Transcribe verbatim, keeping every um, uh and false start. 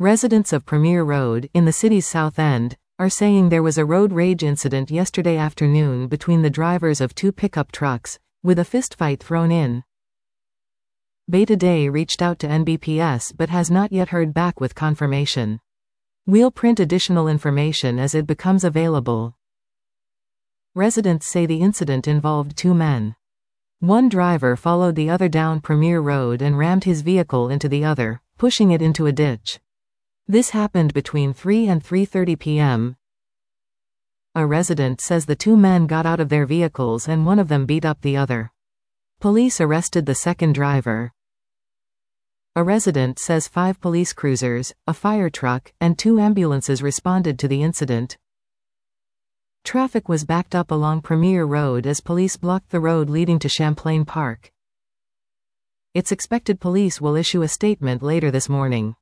Residents of Premier Road, in the city's South End, are saying there was a road rage incident yesterday afternoon between the drivers of two pickup trucks, with a fistfight thrown in. Beta Day reached out to N B P S but has not yet heard back with confirmation. We'll print additional information as it becomes available. Residents say the incident involved two men. One driver followed the other down Premier Road and rammed his vehicle into the other, pushing it into a ditch. This happened between three and three thirty p m A resident says the two men got out of their vehicles and one of them beat up the other. Police arrested the second driver. A resident says five police cruisers, a fire truck, and two ambulances responded to the incident. Traffic was backed up along Premier Road as police blocked the road leading to Champlain Park. It's expected police will issue a statement later this morning.